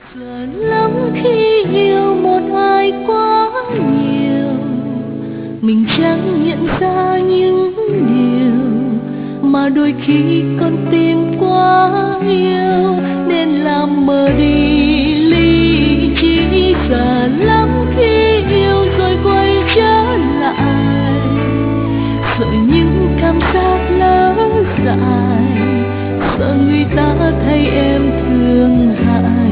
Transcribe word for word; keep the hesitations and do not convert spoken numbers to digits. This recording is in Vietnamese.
Sợ lắm khi yêu một ai quá nhiều, mình chẳng nhận ra những điều mà đôi khi con tim quá yêu nên làm mờ đi lý trí. Sợ lắm khi yêu rồi quay trở lại, sợ những cảm giác lỡ dại, sợ người ta thấy em thương hại.